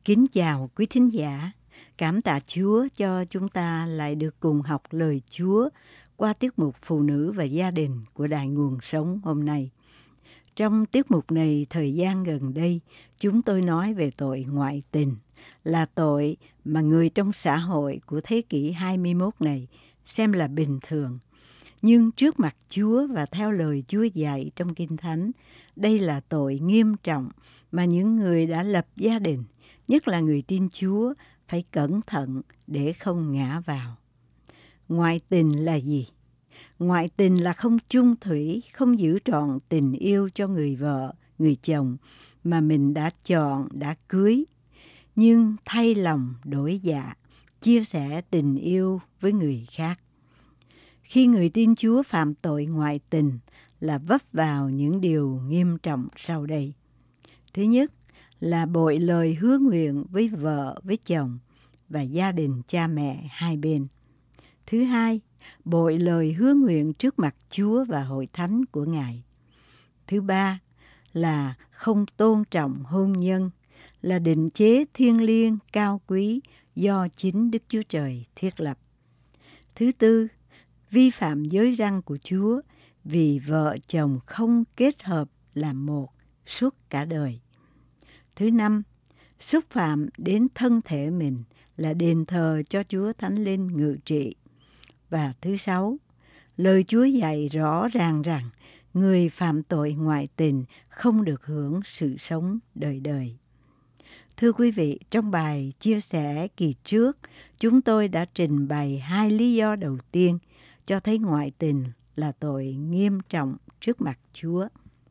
Kính chào quý thính giả, cảm tạ Chúa cho chúng ta lại được cùng học lời Chúa qua tiết mục Phụ nữ và gia đình của Đài Nguồn Sống hôm nay. Trong tiết mục này, thời gian gần đây, chúng tôi nói về tội ngoại tình, là tội mà người trong xã hội của thế kỷ 21 này xem là bình thường. Nhưng trước mặt Chúa và theo lời Chúa dạy trong Kinh Thánh, đây là tội nghiêm trọng mà những người đã lập gia đình, nhất là người tin Chúa, phải cẩn thận để không ngã vào. Ngoại tình là gì? Ngoại tình là không chung thủy, không giữ trọn tình yêu cho người vợ, người chồng mà mình đã chọn, đã cưới. Nhưng thay lòng đổi dạ, chia sẻ tình yêu với người khác. Khi người tin Chúa phạm tội ngoại tình là vấp vào những điều nghiêm trọng sau đây. Thứ nhất là bội lời hứa nguyện với vợ, với chồng và gia đình cha mẹ hai bên. Thứ hai, bội lời hứa nguyện trước mặt Chúa và hội thánh của Ngài. Thứ ba là không tôn trọng hôn nhân, là định chế thiêng liêng cao quý do chính Đức Chúa Trời thiết lập. Thứ tư, vi phạm giới răn của Chúa vì vợ chồng không kết hợp làm một suốt cả đời. Thứ năm, xúc phạm đến thân thể mình là đền thờ cho Chúa Thánh Linh ngự trị. Và thứ sáu, lời Chúa dạy rõ ràng rằng người phạm tội ngoại tình không được hưởng sự sống đời đời. Thưa quý vị, trong bài chia sẻ kỳ trước, chúng tôi đã trình bày hai lý do đầu tiên cho thấy ngoại tình là tội nghiêm trọng trước mặt Chúa.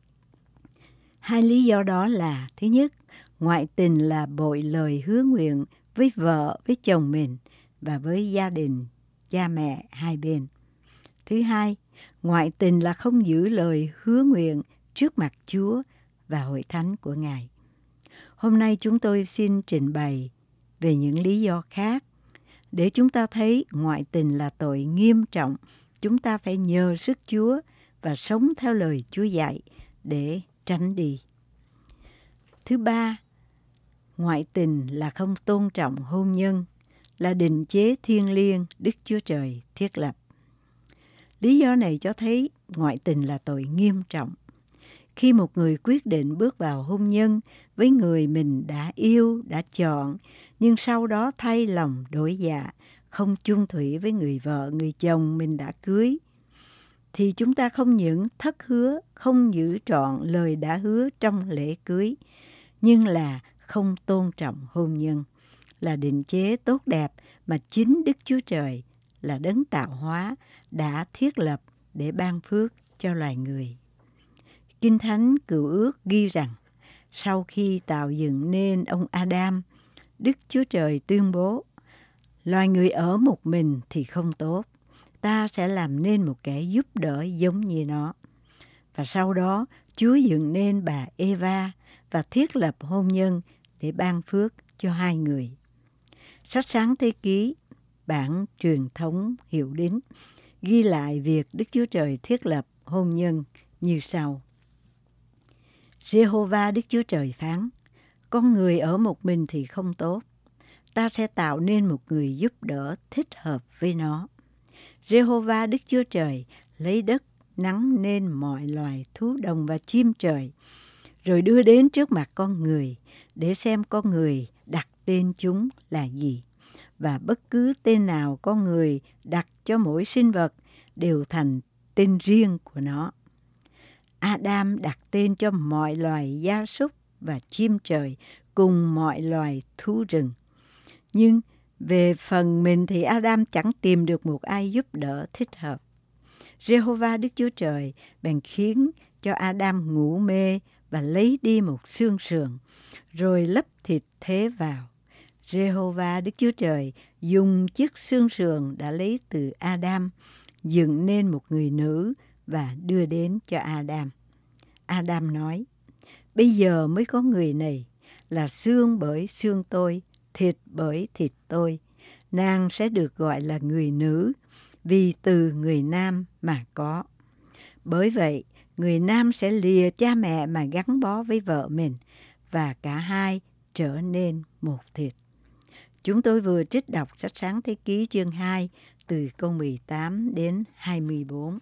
Hai lý do đó là: thứ nhất, ngoại tình là bội lời hứa nguyện với vợ, với chồng mình và với gia đình, cha mẹ hai bên. Thứ hai, ngoại tình là không giữ lời hứa nguyện trước mặt Chúa và hội thánh của Ngài. Hôm nay chúng tôi xin trình bày về những lý do khác để chúng ta thấy ngoại tình là tội nghiêm trọng. Chúng ta phải nhờ sức Chúa và sống theo lời Chúa dạy để tránh đi. Thứ ba, ngoại tình là không tôn trọng hôn nhân, là định chế thiêng liêng Đức Chúa Trời thiết lập. Lý do này cho thấy ngoại tình là tội nghiêm trọng. Khi một người quyết định bước vào hôn nhân với người mình đã yêu, đã chọn, nhưng sau đó thay lòng đổi dạ, không chung thủy với người vợ, người chồng mình đã cưới, thì chúng ta không những thất hứa, không giữ trọn lời đã hứa trong lễ cưới, nhưng là không tôn trọng hôn nhân, là định chế tốt đẹp mà chính Đức Chúa Trời là đấng tạo hóa đã thiết lập để ban phước cho loài người. Kinh Thánh Cựu Ước ghi rằng, sau khi tạo dựng nên ông Adam, Đức Chúa Trời tuyên bố, loài người ở một mình thì không tốt, ta sẽ làm nên một kẻ giúp đỡ giống như nó. Và sau đó, Chúa dựng nên bà Eva và thiết lập hôn nhân để ban phước cho hai người. Sách Sáng Thế Ký, bản truyền thống Hiệu Đính, ghi lại việc Đức Chúa Trời thiết lập hôn nhân như sau. Giê-hô-va Đức Chúa Trời phán, con người ở một mình thì không tốt, ta sẽ tạo nên một người giúp đỡ thích hợp với nó. Giê-hô-va Đức Chúa Trời lấy đất nắng nên mọi loài thú đồng và chim trời, rồi đưa đến trước mặt con người để xem con người đặt tên chúng là gì. Và bất cứ tên nào con người đặt cho mỗi sinh vật đều thành tên riêng của nó. Adam đặt tên cho mọi loài gia súc và chim trời cùng mọi loài thú rừng. Nhưng về phần mình thì Adam chẳng tìm được một ai giúp đỡ thích hợp. Giê-hô-va Đức Chúa Trời bèn khiến cho Adam ngủ mê và lấy đi một xương sườn, rồi lấp thịt thế vào. Giê-hô-va Đức Chúa Trời dùng chiếc xương sườn đã lấy từ Adam, dựng nên một người nữ và đưa đến cho Adam. Adam nói, bây giờ mới có người này, là xương bởi xương tôi, thịt bởi thịt tôi. Nàng sẽ được gọi là người nữ, vì từ người nam mà có. Bởi vậy, người nam sẽ lìa cha mẹ mà gắn bó với vợ mình, và cả hai trở nên một thịt. Chúng tôi vừa trích đọc sách Sáng Thế Ký chương 2 từ câu 18 đến 24.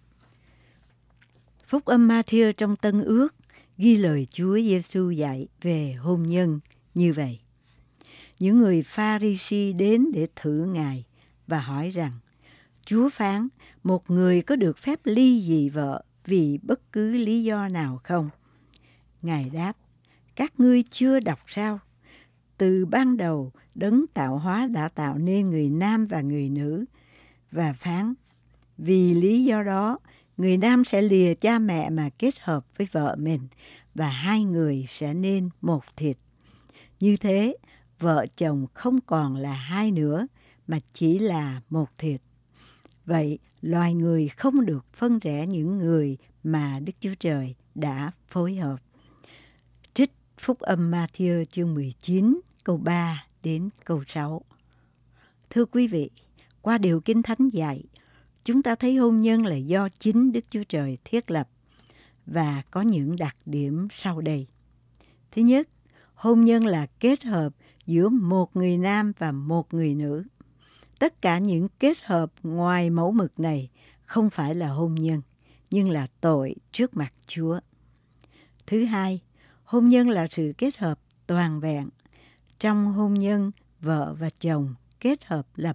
Phúc âm Ma-thi-ơ trong Tân Ước ghi lời Chúa Giêsu dạy về hôn nhân như vậy. Những người Pha-ri-si đến để thử Ngài và hỏi rằng, Chúa phán một người có được phép ly dị vợ vì bất cứ lý do nào không? Ngài đáp, các ngươi chưa đọc sao? Từ ban đầu, Đấng tạo hóa đã tạo nên người nam và người nữ, và phán, vì lý do đó, người nam sẽ lìa cha mẹ mà kết hợp với vợ mình, và hai người sẽ nên một thịt. Như thế, vợ chồng không còn là hai nữa, mà chỉ là một thịt. Vậy, loài người không được phân rẽ những người mà Đức Chúa Trời đã phối hợp. Trích Phúc âm Ma-thi-ơ chương 19, câu 3 đến câu 6. Thưa quý vị, qua điều Kinh Thánh dạy, chúng ta thấy hôn nhân là do chính Đức Chúa Trời thiết lập và có những đặc điểm sau đây. Thứ nhất, hôn nhân là kết hợp giữa một người nam và một người nữ. Tất cả những kết hợp ngoài mẫu mực này không phải là hôn nhân, nhưng là tội trước mặt Chúa. Thứ hai, hôn nhân là sự kết hợp toàn vẹn. Trong hôn nhân, vợ và chồng kết hợp là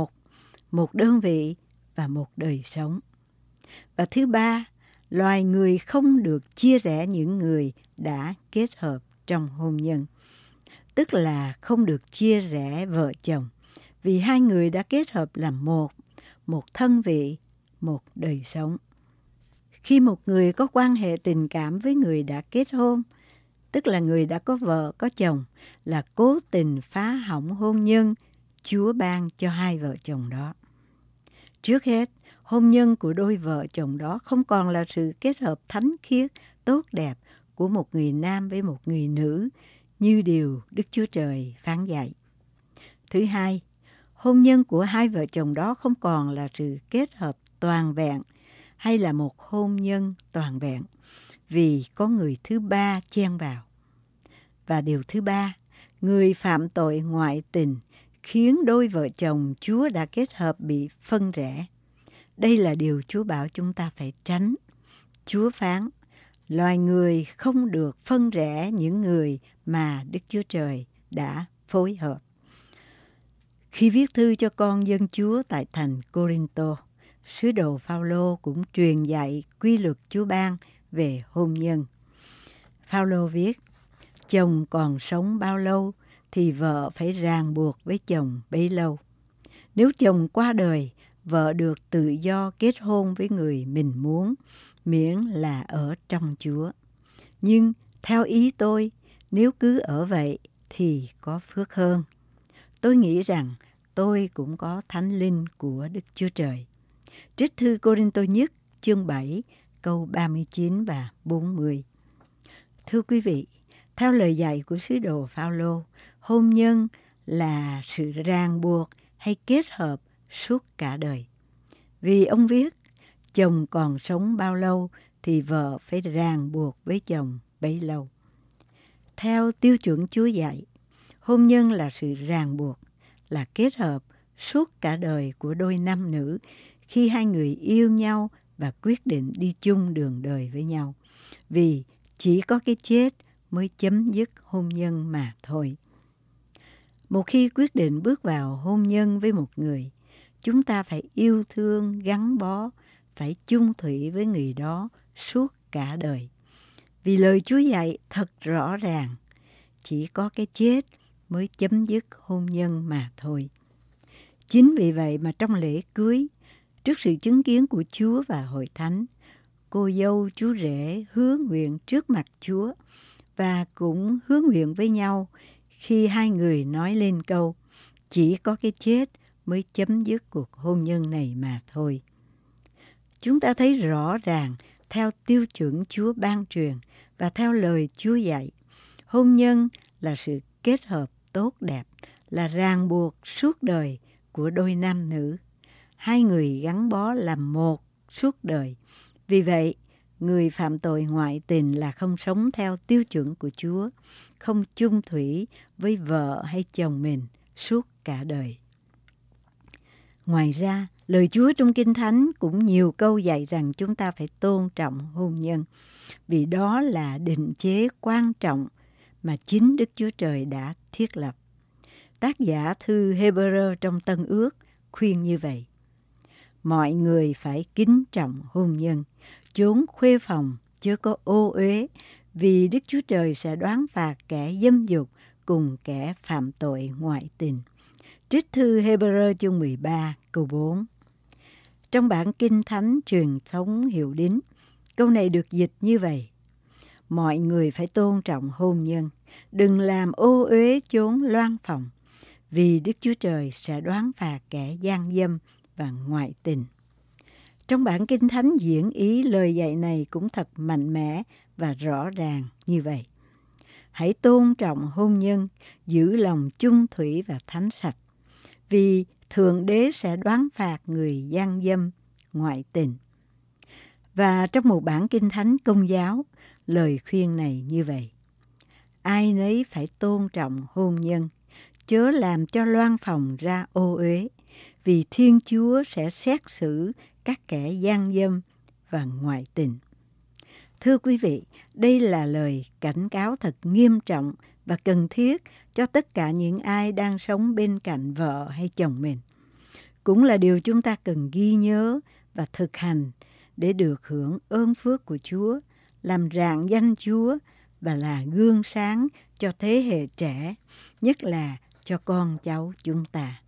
một đơn vị và một đời sống. Và thứ ba, loài người không được chia rẽ những người đã kết hợp trong hôn nhân. Tức là không được chia rẽ vợ chồng, vì hai người đã kết hợp là một thân vị, một đời sống. Khi một người có quan hệ tình cảm với người đã kết hôn, tức là người đã có vợ, có chồng, là cố tình phá hỏng hôn nhân Chúa ban cho hai vợ chồng đó. Trước hết, hôn nhân của đôi vợ chồng đó không còn là sự kết hợp thánh khiết, tốt đẹp của một người nam với một người nữ, như điều Đức Chúa Trời phán dạy. Thứ hai, hôn nhân của hai vợ chồng đó không còn là sự kết hợp toàn vẹn hay là một hôn nhân toàn vẹn, vì có người thứ ba chen vào. Và điều thứ ba, người phạm tội ngoại tình khiến đôi vợ chồng Chúa đã kết hợp bị phân rẽ. Đây là điều Chúa bảo chúng ta phải tránh. Chúa phán, loài người không được phân rẽ những người mà Đức Chúa Trời đã phối hợp. Khi viết thư cho con dân Chúa tại thành Cô-rinh-tô, sứ đồ Phao-lô cũng truyền dạy quy luật Chúa ban về hôn nhân. Phao-lô viết, chồng còn sống bao lâu thì vợ phải ràng buộc với chồng bấy lâu. Nếu chồng qua đời, vợ được tự do kết hôn với người mình muốn, miễn là ở trong Chúa. Nhưng theo ý tôi, nếu cứ ở vậy thì có phước hơn. Tôi nghĩ rằng tôi cũng có thánh linh của Đức Chúa Trời. Trích thư Cô-rinh-tô nhất chương 7 câu 39 và 40. Thưa quý vị, theo lời dạy của sứ đồ Phao-lô, hôn nhân là sự ràng buộc hay kết hợp suốt cả đời. Vì ông viết, chồng còn sống bao lâu thì vợ phải ràng buộc với chồng bấy lâu. Theo tiêu chuẩn Chúa dạy, hôn nhân là sự ràng buộc, là kết hợp suốt cả đời của đôi nam nữ khi hai người yêu nhau và quyết định đi chung đường đời với nhau. Vì chỉ có cái chết mới chấm dứt hôn nhân mà thôi. Một khi quyết định bước vào hôn nhân với một người, chúng ta phải yêu thương, gắn bó, phải chung thủy với người đó suốt cả đời. Vì lời Chúa dạy thật rõ ràng, chỉ có cái chết mới chấm dứt hôn nhân mà thôi. Chính vì vậy mà trong lễ cưới, trước sự chứng kiến của Chúa và hội thánh, cô dâu chú rể hứa nguyện trước mặt Chúa và cũng hứa nguyện với nhau khi hai người nói lên câu chỉ có cái chết mới chấm dứt cuộc hôn nhân này mà thôi. Chúng ta thấy rõ ràng theo tiêu chuẩn Chúa ban truyền và theo lời Chúa dạy, hôn nhân là sự kết hợp tốt đẹp, là ràng buộc suốt đời của đôi nam nữ. Hai người gắn bó làm một suốt đời. Vì vậy, người phạm tội ngoại tình là không sống theo tiêu chuẩn của Chúa, không chung thủy với vợ hay chồng mình suốt cả đời. Ngoài ra, lời Chúa trong Kinh Thánh cũng nhiều câu dạy rằng chúng ta phải tôn trọng hôn nhân, vì đó là định chế quan trọng mà chính Đức Chúa Trời đã thiết lập. Tác giả thư Hebrew trong Tân Ước khuyên như vậy: mọi người phải kính trọng hôn nhân, chốn khuê phòng chớ có ô uế, vì Đức Chúa Trời sẽ đoán phạt kẻ dâm dục cùng kẻ phạm tội ngoại tình. Trích thư Hebrew chương 13 câu 4. Trong bản Kinh Thánh truyền thống Hiệu Đính, câu này được dịch như vậy: mọi người phải tôn trọng hôn nhân, đừng làm ô uế chốn loan phòng, vì Đức Chúa Trời sẽ đoán phạt kẻ gian dâm và ngoại tình. Trong bản Kinh Thánh Diễn Ý, lời dạy này cũng thật mạnh mẽ và rõ ràng như vậy: hãy tôn trọng hôn nhân, giữ lòng chung thủy và thánh sạch, vì Thượng Đế sẽ đoán phạt người gian dâm, ngoại tình. Và trong một bản Kinh Thánh Công giáo, lời khuyên này như vậy: ai nấy phải tôn trọng hôn nhân, chớ làm cho loan phòng ra ô uế, vì Thiên Chúa sẽ xét xử các kẻ gian dâm và ngoại tình. Thưa quý vị, đây là lời cảnh cáo thật nghiêm trọng và cần thiết cho tất cả những ai đang sống bên cạnh vợ hay chồng mình. Cũng là điều chúng ta cần ghi nhớ và thực hành để được hưởng ơn phước của Chúa, làm rạng danh Chúa và là gương sáng cho thế hệ trẻ, nhất là cho con cháu chúng ta.